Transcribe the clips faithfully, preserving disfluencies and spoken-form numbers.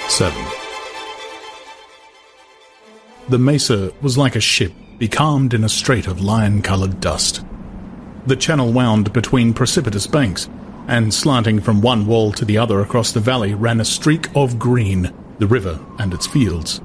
seven. The mesa was like a ship becalmed in a strait of lion-coloured dust. The channel wound between precipitous banks, and slanting from one wall to the other across the valley ran a streak of green, the river and its fields.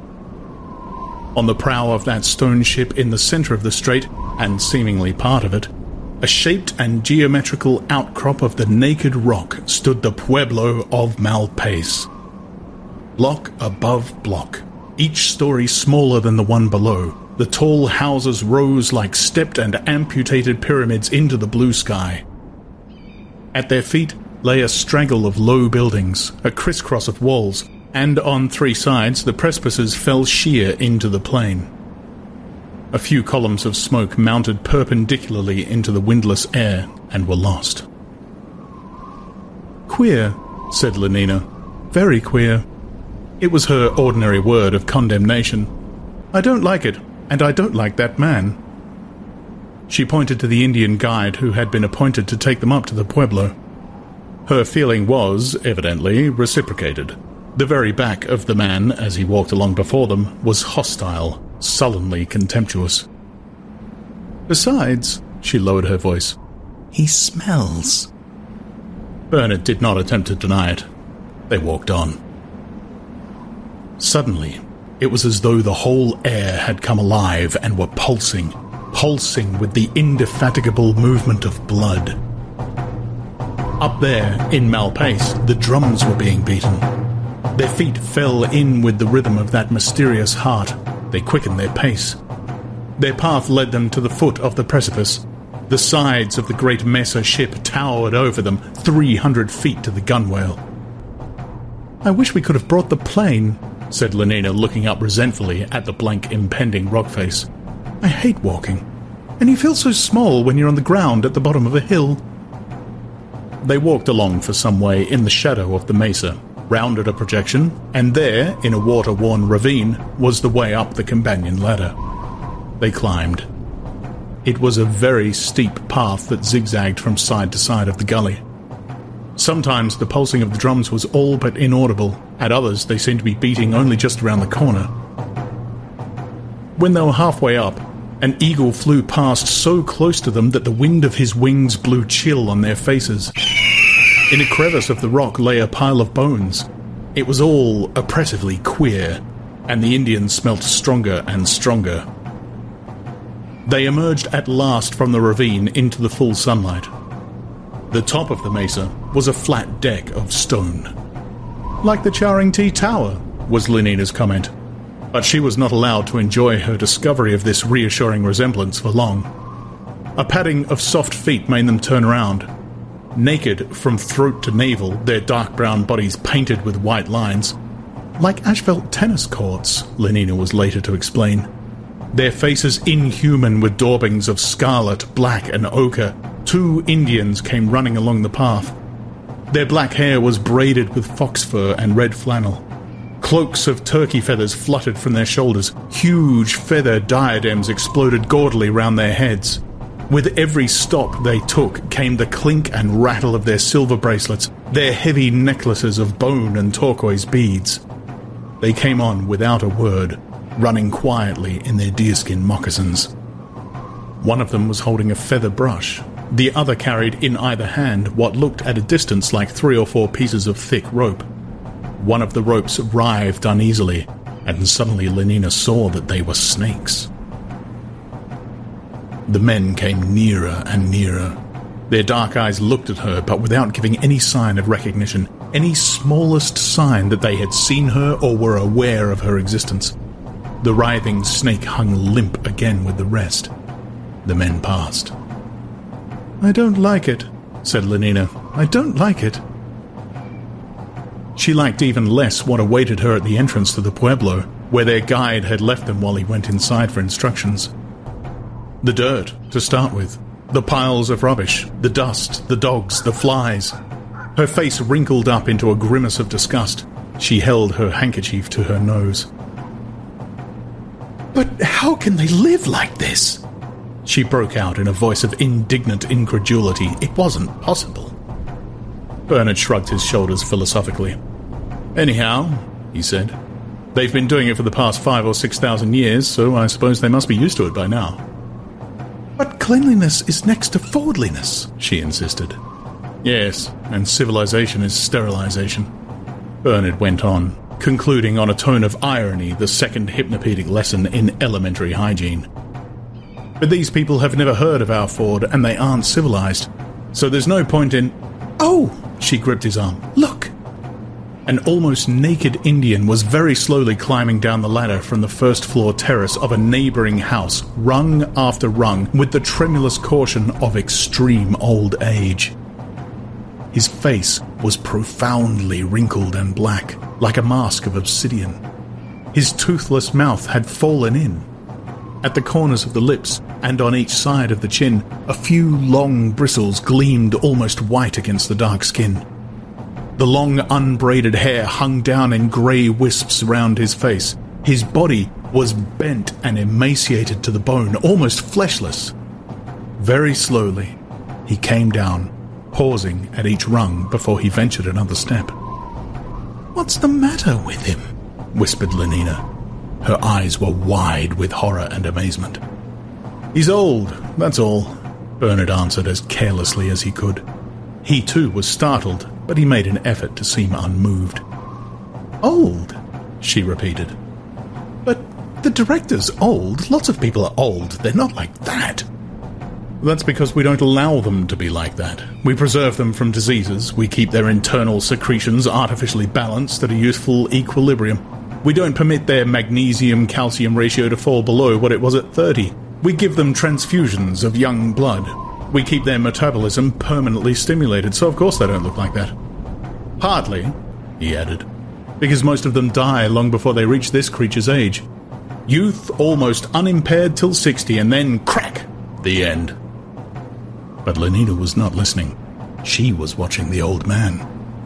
On the prow of that stone ship in the centre of the strait, and seemingly part of it, a shaped and geometrical outcrop of the naked rock stood the Pueblo of Malpais. Block above block, each story smaller than the one below, the tall houses rose like stepped and amputated pyramids into the blue sky. At their feet lay a straggle of low buildings, a crisscross of walls, and on three sides the precipices fell sheer into the plain. A few columns of smoke mounted perpendicularly into the windless air and were lost. "Queer," said Lenina. "Very queer." It was her ordinary word of condemnation. "I don't like it, and I don't like that man." She pointed to the Indian guide who had been appointed to take them up to the Pueblo. Her feeling was, evidently, reciprocated. The very back of the man, as he walked along before them, was hostile, sullenly contemptuous. "Besides," she lowered her voice, "he smells." Bernard did not attempt to deny it. They walked on. Suddenly, it was as though the whole air had come alive and were pulsing, pulsing with the indefatigable movement of blood. Up there, in Malpais, the drums were being beaten. Their feet fell in with the rhythm of that mysterious heart. They quickened their pace. Their path led them to the foot of the precipice. The sides of the great mesa ship towered over them, three hundred feet to the gunwale. "I wish we could have brought the plane," said Lenina, looking up resentfully at the blank, impending rock face. "I hate walking, and you feel so small when you're on the ground at the bottom of a hill." They walked along for some way in the shadow of the mesa, rounded a projection, and there, in a water-worn ravine, was the way up the companion ladder. They climbed. It was a very steep path that zigzagged from side to side of the gully. Sometimes the pulsing of the drums was all but inaudible, at others they seemed to be beating only just around the corner. When they were halfway up, an eagle flew past so close to them that the wind of his wings blew chill on their faces. In a crevice of the rock lay a pile of bones. It was all oppressively queer, and the Indians smelt stronger and stronger. They emerged at last from the ravine into the full sunlight. The top of the mesa was a flat deck of stone. "Like the Charing-T Tower," was Lenina's comment, but she was not allowed to enjoy her discovery of this reassuring resemblance for long. A padding of soft feet made them turn around. Naked from throat to navel, their dark brown bodies painted with white lines. "Like asphalt tennis courts," Lenina was later to explain. Their faces inhuman with daubings of scarlet, black, and ochre. Two Indians came running along the path. Their black hair was braided with fox fur and red flannel. Cloaks of turkey feathers fluttered from their shoulders. Huge feather diadems exploded gaudily round their heads. With every stop they took came the clink and rattle of their silver bracelets, their heavy necklaces of bone and turquoise beads. They came on without a word, running quietly in their deerskin moccasins. One of them was holding a feather brush. The other carried in either hand what looked at a distance like three or four pieces of thick rope. One of the ropes writhed uneasily, and suddenly Lenina saw that they were snakes. The men came nearer and nearer. Their dark eyes looked at her, but without giving any sign of recognition, any smallest sign that they had seen her or were aware of her existence. The writhing snake hung limp again with the rest. The men passed. "I don't like it," said Lenina. "I don't like it." She liked even less what awaited her at the entrance to the Pueblo, where their guide had left them while he went inside for instructions. The dirt, to start with. The piles of rubbish, the dust, the dogs, the flies. Her face wrinkled up into a grimace of disgust. She held her handkerchief to her nose. "But how can they live like this?" she broke out in a voice of indignant incredulity. It wasn't possible. Bernard shrugged his shoulders philosophically. "Anyhow, he said. "They've been doing it for the past five or six thousand years, so I suppose they must be used to it by now." "But cleanliness is next to forwardliness," she insisted. "Yes, and civilization is sterilization," Bernard went on, concluding on a tone of irony the second hypnopedic lesson in elementary hygiene. "But these people have never heard of our Ford, and they aren't civilized, so there's no point in—" "Oh!" she gripped his arm. "Look!" An almost naked Indian was very slowly climbing down the ladder from the first-floor terrace of a neighbouring house, rung after rung, with the tremulous caution of extreme old age. His face was profoundly wrinkled and black, like a mask of obsidian. His toothless mouth had fallen in. At the corners of the lips, and on each side of the chin, a few long bristles gleamed almost white against the dark skin. The long, unbraided hair hung down in grey wisps round his face. His body was bent and emaciated to the bone, almost fleshless. Very slowly, he came down, pausing at each rung before he ventured another step. "What's the matter with him?" whispered Lenina. Her eyes were wide with horror and amazement. "He's old, that's all," Bernard answered as carelessly as he could. He too was startled, but he made an effort to seem unmoved. "Old?" she repeated. "But the director's old. Lots of people are old. They're not like that." "That's because we don't allow them to be like that. We preserve them from diseases. We keep their internal secretions artificially balanced at a youthful equilibrium. We don't permit their magnesium-calcium ratio to fall below what it was at thirty. We give them transfusions of young blood. We keep their metabolism permanently stimulated, so of course they don't look like that. Partly," he added, "because most of them die long before they reach this creature's age. Youth almost unimpaired till sixty, and then crack! The end." But Lenina was not listening. She was watching the old man.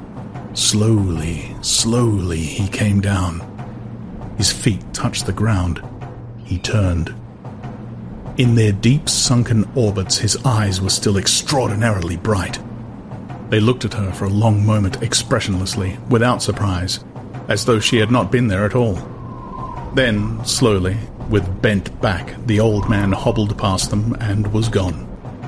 Slowly, slowly he came down. His feet touched the ground. He turned. In their deep sunken orbits, his eyes were still extraordinarily bright. They looked at her for a long moment expressionlessly, without surprise, as though she had not been there at all. Then, slowly, with bent back, the old man hobbled past them and was gone.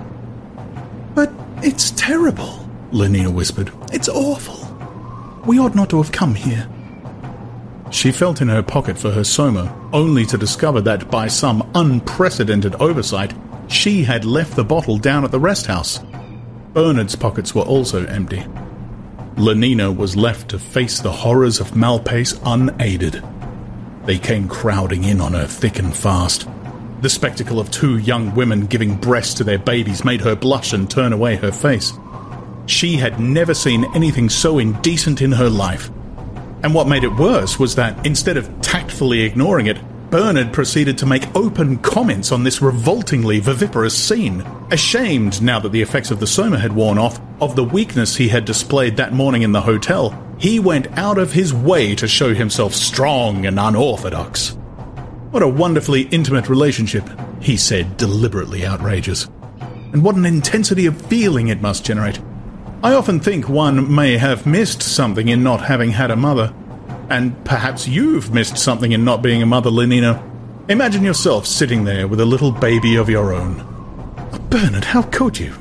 "But it's terrible," Lenina whispered. "It's awful. We ought not to have come here." She felt in her pocket for her soma, only to discover that by some unprecedented oversight, she had left the bottle down at the rest house. Bernard's pockets were also empty. Lenina was left to face the horrors of Malpace unaided. They came crowding in on her thick and fast. The spectacle of two young women giving breast to their babies made her blush and turn away her face. She had never seen anything so indecent in her life. And what made it worse was that, instead of tactfully ignoring it, Bernard proceeded to make open comments on this revoltingly viviparous scene, ashamed, now that the effects of the soma had worn off, of the weakness he had displayed that morning in the hotel. He went out of his way to show himself strong and unorthodox. "What a wonderfully intimate relationship," he said, deliberately outrageous. "And what an intensity of feeling it must generate. I often think one may have missed something in not having had a mother. And perhaps you've missed something in not being a mother, Lenina. Imagine yourself sitting there with a little baby of your own." "Bernard, how could you?"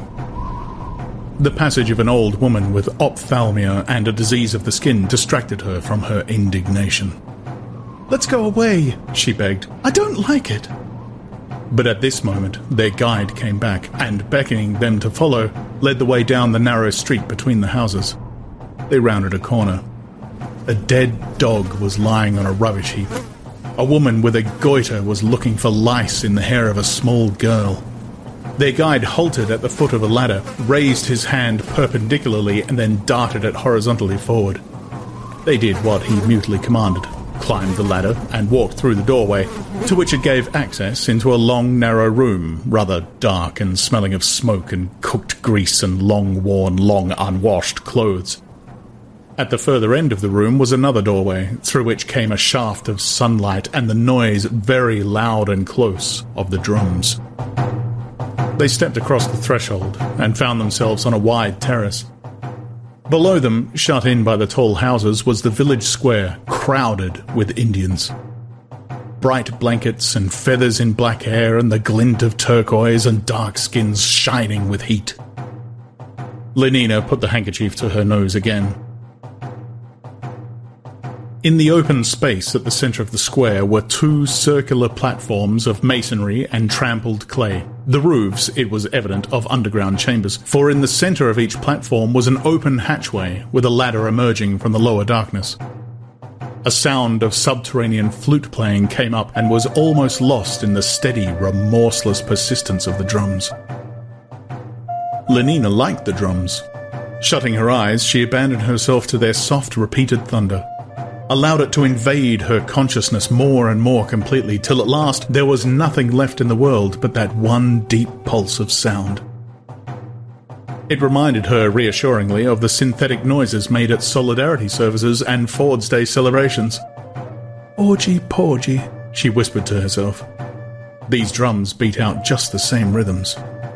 The passage of an old woman with ophthalmia and a disease of the skin distracted her from her indignation. "Let's go away," she begged. "I don't like it." But at this moment, their guide came back, and, beckoning them to follow, led the way down the narrow street between the houses. They rounded a corner. A dead dog was lying on a rubbish heap. A woman with a goiter was looking for lice in the hair of a small girl. Their guide halted at the foot of a ladder, raised his hand perpendicularly, and then darted it horizontally forward. They did what he mutely commanded, climbed the ladder, and walked through the doorway, to which it gave access into a long, narrow room, rather dark and smelling of smoke and cooked grease and long-worn, long-unwashed clothes. At the further end of the room was another doorway, through which came a shaft of sunlight and the noise, very loud and close, of the drums. They stepped across the threshold and found themselves on a wide terrace. Below them, shut in by the tall houses, was the village square, crowded with Indians. Bright blankets and feathers in black hair and the glint of turquoise and dark skins shining with heat. Lenina put the handkerchief to her nose again. In the open space at the centre of the square were two circular platforms of masonry and trampled clay. The roofs, it was evident, of underground chambers, for in the centre of each platform was an open hatchway with a ladder emerging from the lower darkness. A sound of subterranean flute playing came up and was almost lost in the steady, remorseless persistence of the drums. Lenina liked the drums. Shutting her eyes, she abandoned herself to their soft, repeated thunder, allowed it to invade her consciousness more and more completely, till at last there was nothing left in the world but that one deep pulse of sound. It reminded her reassuringly of the synthetic noises made at solidarity services and Ford's Day celebrations. "Orgy porgy," she whispered to herself. These drums beat out just the same rhythms.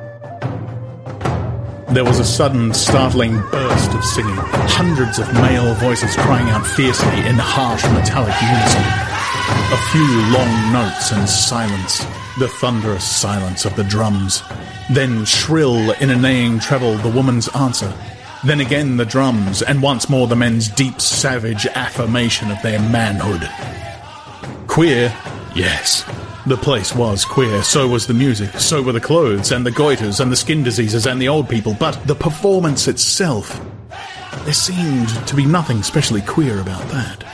There was a sudden, startling burst of singing, hundreds of male voices crying out fiercely in harsh metallic unison. A few long notes and silence, the thunderous silence of the drums. Then shrill in a neighing treble the woman's answer. Then again the drums, and once more the men's deep, savage affirmation of their manhood. Queer? Yes. The place was queer, so was the music, so were the clothes, and the goiters, and the skin diseases, and the old people, but the performance itself, there seemed to be nothing specially queer about that.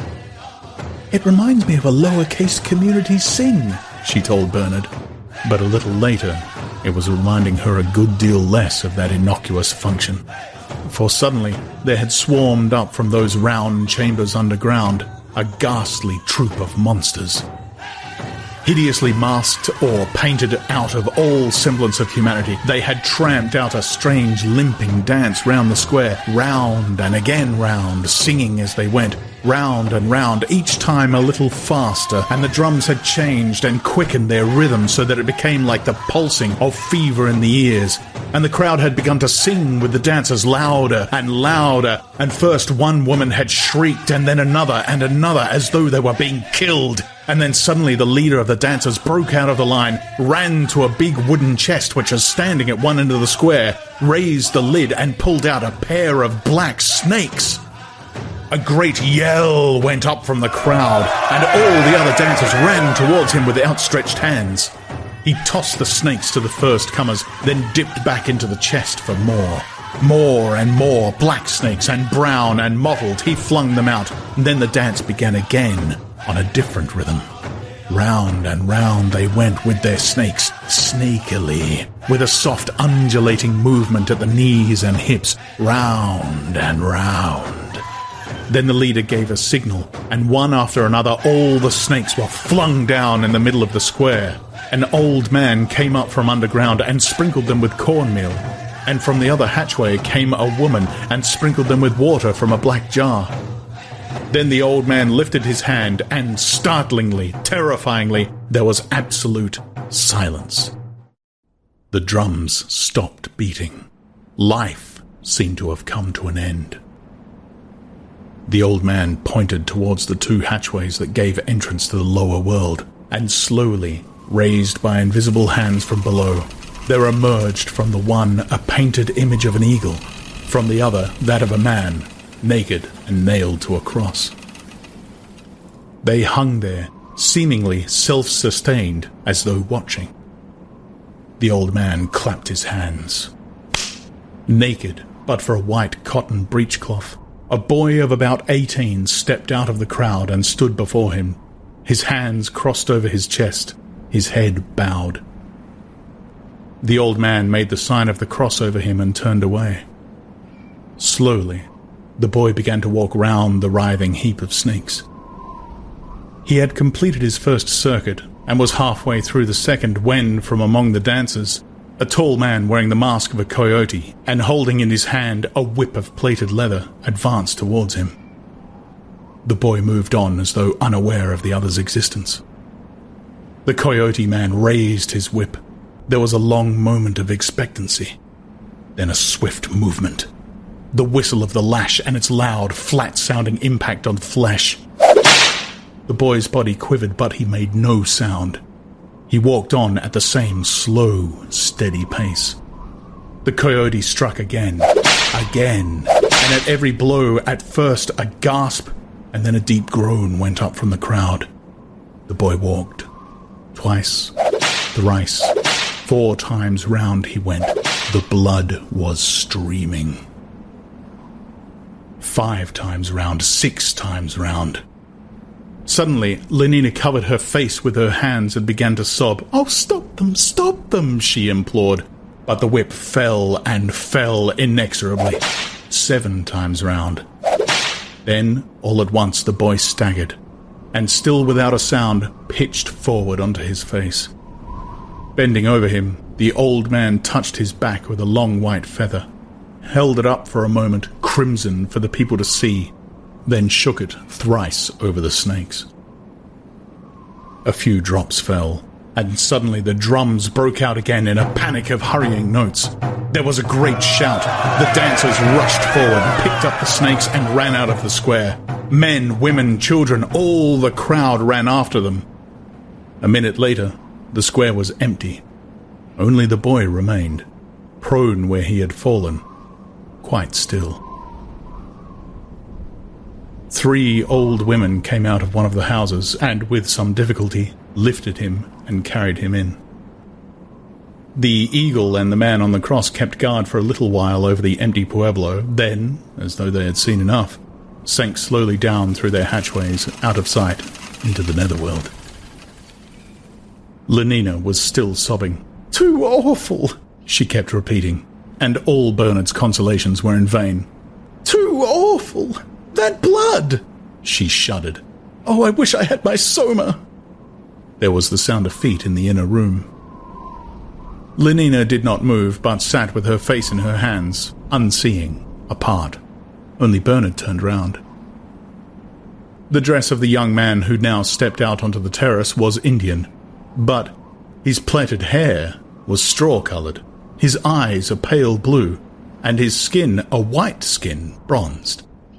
"It reminds me of a lowercase community sing," she told Bernard. But a little later, it was reminding her a good deal less of that innocuous function. For suddenly, there had swarmed up from those round chambers underground a ghastly troop of monsters. Hideously masked or painted out of all semblance of humanity, they had tramped out a strange limping dance round the square, round and again round, singing as they went, round and round, each time a little faster, and the drums had changed and quickened their rhythm so that it became like the pulsing of fever in the ears, and the crowd had begun to sing with the dancers louder and louder, and first one woman had shrieked and then another and another as though they were being killed. And then suddenly the leader of the dancers broke out of the line, ran to a big wooden chest which was standing at one end of the square, raised the lid and pulled out a pair of black snakes. A great yell went up from the crowd, and all the other dancers ran towards him with outstretched hands. He tossed the snakes to the first comers, then dipped back into the chest for more. More and more black snakes, and brown and mottled, he flung them out, and then the dance began again, on a different rhythm. Round and round they went with their snakes, snakily, with a soft undulating movement at the knees and hips, round and round. Then the leader gave a signal, and one after another all the snakes were flung down in the middle of the square. An old man came up from underground and sprinkled them with cornmeal, and from the other hatchway came a woman and sprinkled them with water from a black jar. Then the old man lifted his hand, and startlingly, terrifyingly, there was absolute silence. The drums stopped beating. Life seemed to have come to an end. The old man pointed towards the two hatchways that gave entrance to the lower world, and slowly, raised by invisible hands from below, there emerged from the one a painted image of an eagle, from the other that of a man, naked and nailed to a cross. They hung there, seemingly self-sustained, as though watching. The old man clapped his hands. Naked, but for a white cotton breechcloth, a boy of about eighteen stepped out of the crowd and stood before him, his hands crossed over his chest, his head bowed. The old man made the sign of the cross over him and turned away. Slowly, the boy began to walk round the writhing heap of snakes. He had completed his first circuit and was halfway through the second when, from among the dancers, a tall man wearing the mask of a coyote and holding in his hand a whip of plaited leather advanced towards him. The boy moved on as though unaware of the other's existence. The coyote man raised his whip. There was a long moment of expectancy, then a swift movement. the whistle of the lash and its loud, flat-sounding impact on flesh. The boy's body quivered, but he made no sound. He walked on at the same slow, steady pace. The coyote struck again, again, and at every blow, at first a gasp, and then a deep groan went up from the crowd. The boy walked. Twice, thrice, four times round he went. The blood was streaming. Five times round, six times round. Suddenly, Lenina covered her face with her hands and began to sob. "Oh, stop them, stop them," she implored. But the whip fell and fell inexorably. Seven times round. Then, all at once, the boy staggered, and still without a sound, pitched forward onto his face. Bending over him, the old man touched his back with a long white feather, held it up for a moment, crimson for the people to see, then shook it thrice over the snakes. A few drops fell, and suddenly the drums broke out again in a panic of hurrying notes. There was a great shout. The dancers rushed forward, picked up the snakes, and ran out of the square. Men, women, children, all the crowd ran after them. A minute later, the square was empty. Only the boy remained, prone where he had fallen, quite still. Three old women came out of one of the houses and, with some difficulty, lifted him and carried him in. The eagle and the man on the cross kept guard for a little while over the empty pueblo, then, as though they had seen enough, sank slowly down through their hatchways, out of sight, into the netherworld. Lenina was still sobbing. "Too awful," she kept repeating, and all Bernard's consolations were in vain. "Too awful! That blood!" She shuddered. "Oh, I wish I had my soma!" There was the sound of feet in the inner room. Lenina did not move, but sat with her face in her hands, unseeing, apart. Only Bernard turned round. The dress of the young man who now stepped out onto the terrace was Indian, but his plaited hair was straw-coloured, his eyes a pale blue, and his skin a white skin, bronzed.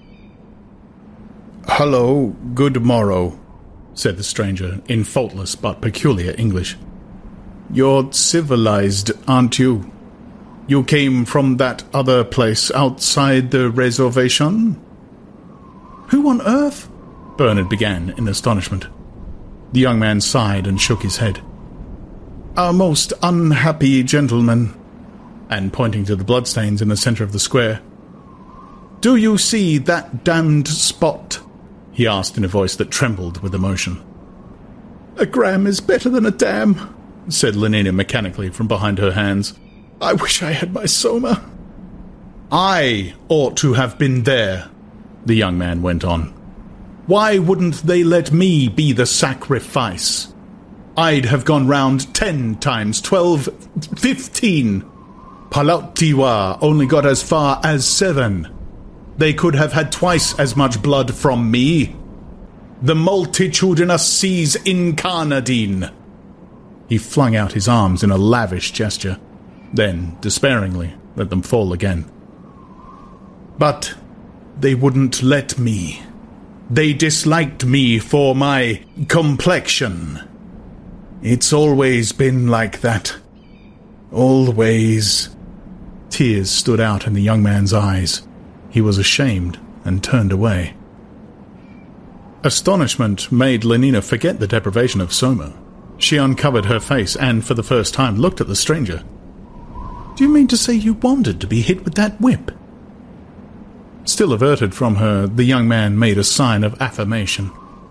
"Hello, good morrow," said the stranger, in faultless but peculiar English. "You're civilized, aren't you? You came from that other place outside the reservation?" "Who on earth?" Bernard began in astonishment. The young man sighed and shook his head. "A most unhappy gentleman," and pointing to the bloodstains in the centre of the square. "Do you see that damned spot?" he asked in a voice that trembled with emotion. "A gram is better than a dam," said Lenina mechanically from behind her hands. "I wish I had my soma." "I ought to have been there," the young man went on. "Why wouldn't they let me be the sacrifice? I'd have gone round ten times, twelve, fifteen. Palautewa only got as far as seven. They could have had twice as much blood from me. The multitudinous seas incarnadine." He flung out his arms in a lavish gesture, then, despairingly, let them fall again. "But they wouldn't let me. They disliked me for my complexion. It's always been like that. Always." Tears stood out in the young man's eyes. He was ashamed and turned away. Astonishment made Lenina forget the deprivation of soma. She uncovered her face and, for the first time, looked at the stranger. "Do you mean to say you wanted to be hit with that whip?" Still averted from her, the young man made a sign of affirmation.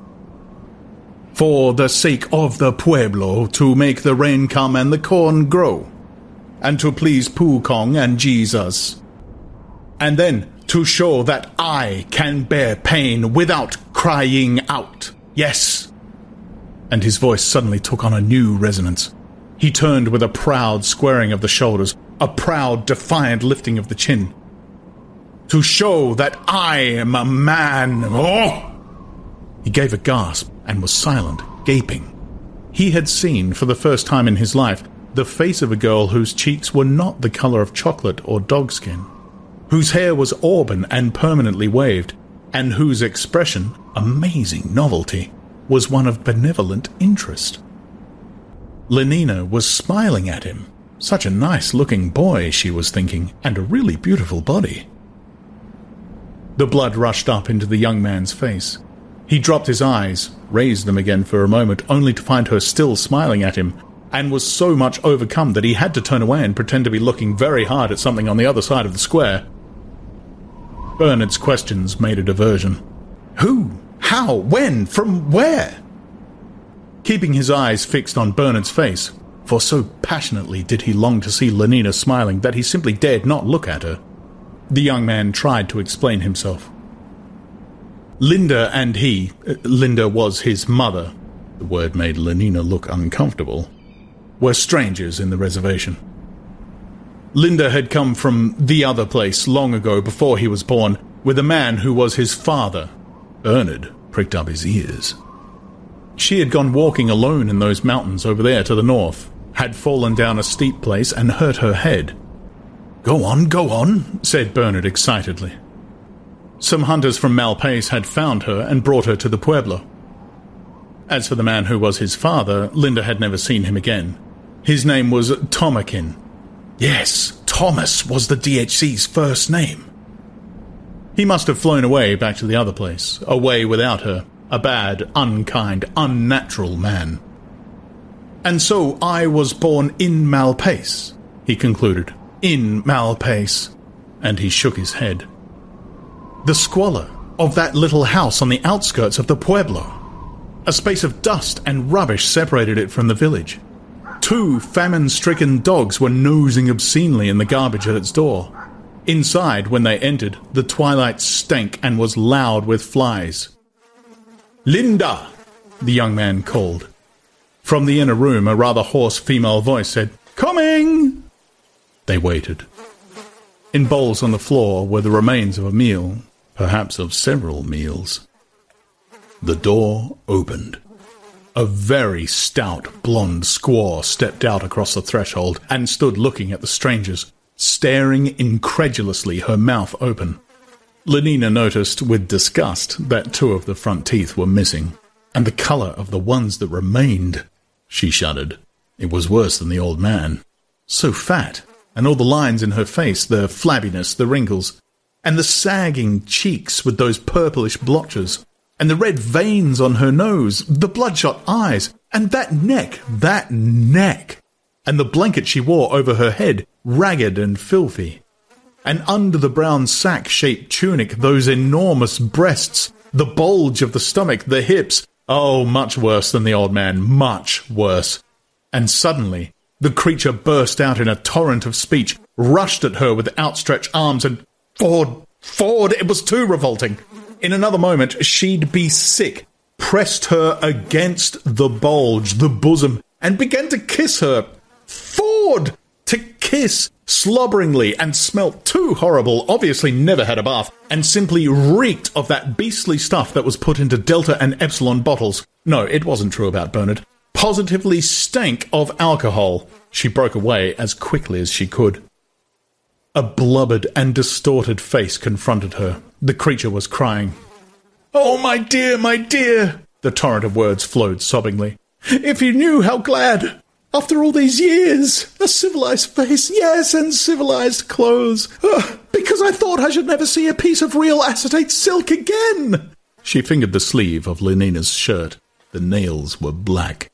"For the sake of the pueblo, to make the rain come and the corn grow, and to please Pukong and Jesus. And then to show that I can bear pain without crying out. Yes." And his voice suddenly took on a new resonance. He turned with a proud squaring of the shoulders, a proud, defiant lifting of the chin. "To show that I am a man." Oh! He gave a gasp and was silent, gaping. He had seen, for the first time in his life, the face of a girl whose cheeks were not the colour of chocolate or dogskin. whose hair was auburn and permanently waved, and whose expression, amazing novelty, was one of benevolent interest. Lenina was smiling at him. Such a nice-looking boy, she was thinking, and a really beautiful body. The blood rushed up into the young man's face. He dropped his eyes, raised them again for a moment, only to find her still smiling at him, and was so much overcome that he had to turn away and pretend to be looking very hard at something on the other side of the square. Bernard's questions made a diversion. Who? How? When? From where? Keeping his eyes fixed on Bernard's face, for so passionately did he long to see Lenina smiling that he simply dared not look at her, the young man tried to explain himself. Linda and he, uh, Linda was his mother, the word made Lenina look uncomfortable, were strangers in the reservation. Linda had come from the other place long ago before he was born, with a man who was his father. Bernard pricked up his ears. She had gone walking alone in those mountains over there to the north, had fallen down a steep place and hurt her head. "Go on, go on," said Bernard excitedly. Some hunters from Malpais had found her and brought her to the Pueblo. As for the man who was his father, Linda had never seen him again. His name was Tomakin. Yes, Thomas was the D H C's first name. He must have flown away back to the other place, away without her, a bad, unkind, unnatural man. "And so I was born in Malpais," he concluded. "In Malpais," and he shook his head. "The squalor of that little house on the outskirts of the Pueblo. A space of dust and rubbish separated it from the village. Two famine-stricken dogs were nosing obscenely in the garbage at its door. Inside, when they entered, the twilight stank and was loud with flies. "Linda!" the young man called. From the inner room, a rather hoarse female voice said, "Coming!" They waited. In bowls on the floor were the remains of a meal, perhaps of several meals. The door opened. A very stout, blonde squaw stepped out across the threshold and stood looking at the strangers, staring incredulously, her mouth open. Lenina noticed with disgust that two of the front teeth were missing, and the colour of the ones that remained. She shuddered. It was worse than the old man. So fat, and all the lines in her face, the flabbiness, the wrinkles, and the sagging cheeks with those purplish blotches, and the red veins on her nose, the bloodshot eyes, and that neck, that neck, and the blanket she wore over her head, ragged and filthy. And under the brown sack-shaped tunic, those enormous breasts, the bulge of the stomach, the hips. Oh, much worse than the old man, much worse. And suddenly, the creature burst out in a torrent of speech, rushed at her with outstretched arms, and Ford, Ford, it was too revolting. In another moment, she'd be sick, pressed her against the bulge, the bosom, and began to kiss her. Ford! To kiss, slobberingly, and smelt too horrible, obviously never had a bath, and simply reeked of that beastly stuff that was put into Delta and Epsilon bottles. No, it wasn't true about Bernard. Positively stank of alcohol. She broke away as quickly as she could. A blubbered and distorted face confronted her. The creature was crying. "Oh, my dear, my dear!" The torrent of words flowed sobbingly. "If you knew how glad! After all these years, a civilized face, yes, and civilized clothes. Uh, because I thought I should never see a piece of real acetate silk again." She fingered the sleeve of Lenina's shirt. The nails were black.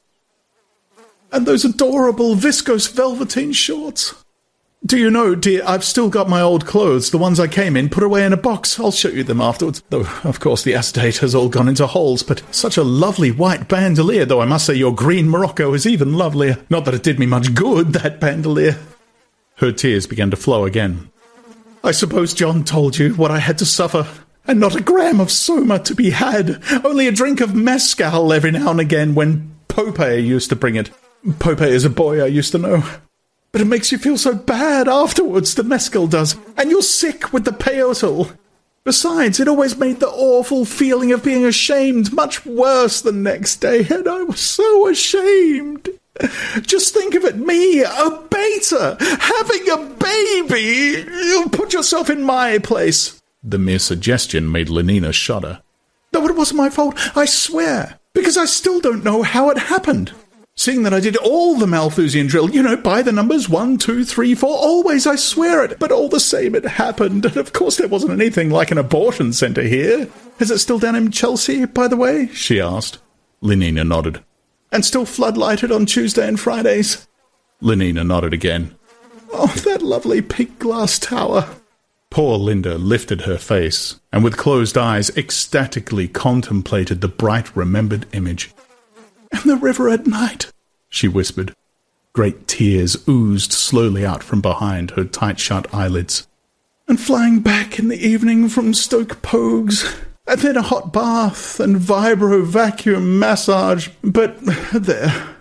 "And those adorable viscose velveteen shorts. Do you know, dear, I've still got my old clothes, the ones I came in, put away in a box. I'll show you them afterwards. Though, of course, the acetate has all gone into holes, but such a lovely white bandolier, though I must say your green Morocco is even lovelier. Not that it did me much good, that bandolier." Her tears began to flow again. "I suppose John told you what I had to suffer, and not a gram of soma to be had, only a drink of mescal every now and again when Pope used to bring it. Pope is a boy I used to know. But it makes you feel so bad afterwards, the mescal does, and you're sick with the peyote. Besides, it always made the awful feeling of being ashamed much worse the next day, and I was so ashamed." Just think of it, me, a beta, having a baby. Put yourself in my place. The mere suggestion made Lenina shudder. No, it wasn't my fault, I swear, because I still don't know how it happened. Seeing that I did all the Malthusian drill, you know, by the numbers one, two, three, four, always, I swear it. But all the same, it happened. And of course, there wasn't anything like an abortion centre here. Is it still down in Chelsea, by the way? She asked. Lenina nodded. And still floodlighted on Tuesday and Fridays? Lenina nodded again. Oh, that lovely pink glass tower. Poor Linda lifted her face, and with closed eyes ecstatically contemplated the bright remembered image. And the river at night, she whispered. Great tears oozed slowly out from behind her tight-shut eyelids. And flying back in the evening from Stoke Pogues, and then a hot bath and vibro vacuum massage, but there.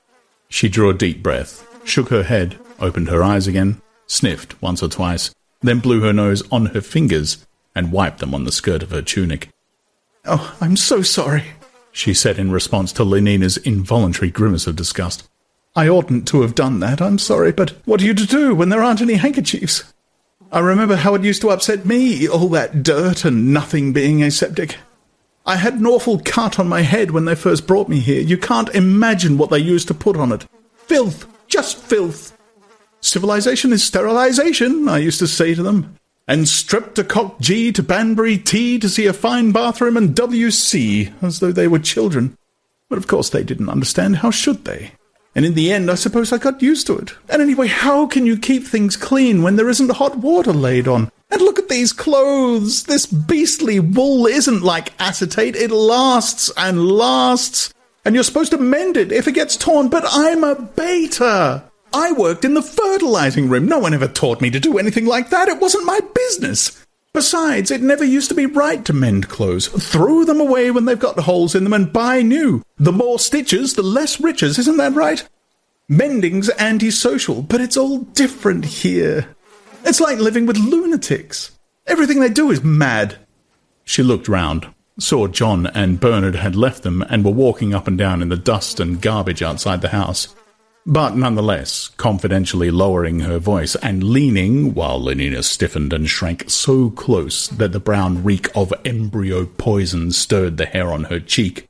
She drew a deep breath, shook her head, opened her eyes again, sniffed once or twice, then blew her nose on her fingers and wiped them on the skirt of her tunic. Oh, I'm so sorry, she said in response to Lenina's involuntary grimace of disgust. I oughtn't to have done that, I'm sorry, but what are you to do when there aren't any handkerchiefs? I remember how it used to upset me, all that dirt and nothing being aseptic. I had an awful cut on my head when they first brought me here. You can't imagine what they used to put on it. Filth, just filth. Civilization is sterilization, I used to say to them. And Streptococcus G to Banbury T to see a fine bathroom and W C, as though they were children. But of course they didn't understand, how should they? And in the end, I suppose I got used to it. And anyway, how can you keep things clean when there isn't hot water laid on? And look at these clothes. This beastly wool isn't like acetate. It lasts and lasts. And you're supposed to mend it if it gets torn. But I'm a beta. I worked in the fertilizing room. No one ever taught me to do anything like that. It wasn't my business. Besides, it never used to be right to mend clothes. Throw them away when they've got holes in them and buy new. The more stitches, the less riches, isn't that right? Mending's antisocial, but it's all different here. It's like living with lunatics. Everything they do is mad. She looked round, saw John and Bernard had left them and were walking up and down in the dust and garbage outside the house. But nonetheless, confidentially lowering her voice and leaning, while Lenina stiffened and shrank so close that the brown reek of embryo poison stirred the hair on her cheek.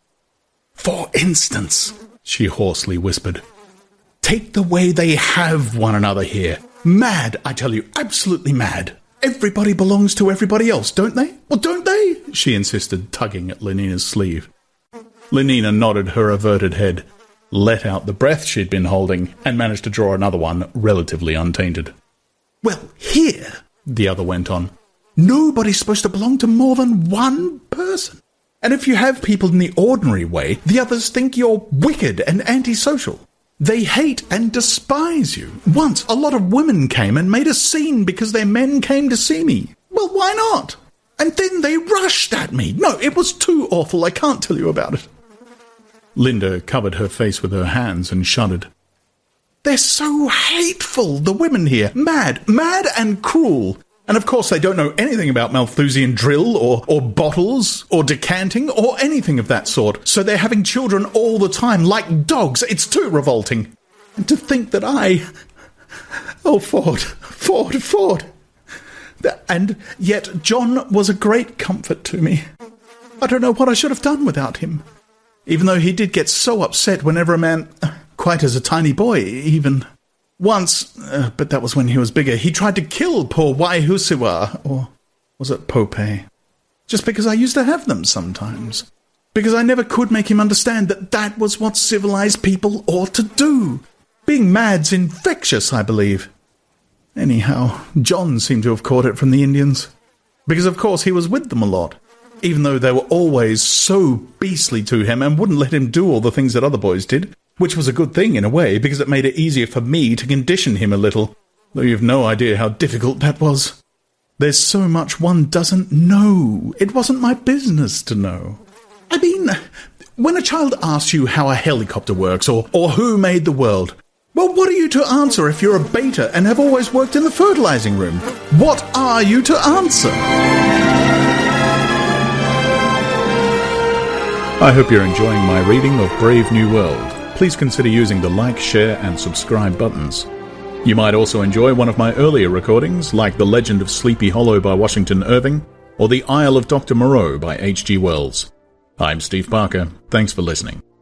For instance, she hoarsely whispered, take the way they have one another here. Mad, I tell you, absolutely mad. Everybody belongs to everybody else, don't they? Well, don't they? She insisted, tugging at Lenina's sleeve. Lenina nodded her averted head, let out the breath she'd been holding, and managed to draw another one relatively untainted. Well, here, the other went on, nobody's supposed to belong to more than one person. And if you have people in the ordinary way, the others think you're wicked and antisocial. They hate and despise you. Once, a lot of women came and made a scene because their men came to see me. Well, why not? And then they rushed at me. No, it was too awful. I can't tell you about it. Linda covered her face with her hands and shuddered. They're so hateful, the women here. Mad, mad and cruel. And of course they don't know anything about Malthusian drill or, or bottles or decanting or anything of that sort. So they're having children all the time like dogs. It's too revolting. And to think that I... Oh, Ford, Ford, Ford. And yet John was a great comfort to me. I don't know what I should have done without him. Even though he did get so upset whenever a man, quite as a tiny boy even, once, uh, but that was when he was bigger, he tried to kill poor Waihusiwa, or was it Pope? Just because I used to have them sometimes. Because I never could make him understand that that was what civilized people ought to do. Being mad's infectious, I believe. Anyhow, John seemed to have caught it from the Indians. Because of course he was with them a lot. Even though they were always so beastly to him and wouldn't let him do all the things that other boys did, which was a good thing in a way, because it made it easier for me to condition him a little, though you've no idea how difficult that was. There's so much one doesn't know. It wasn't my business to know. I mean, when a child asks you how a helicopter works, or, or who made the world, well, what are you to answer if you're a beta and have always worked in the fertilizing room? What are you to answer? I hope you're enjoying my reading of Brave New World. please consider using the like, share, and subscribe buttons. You might also enjoy one of my earlier recordings, like The Legend of Sleepy Hollow by Washington Irving, or The Isle of Doctor Moreau by H G Wells. I'm Steve Parker. Thanks for listening.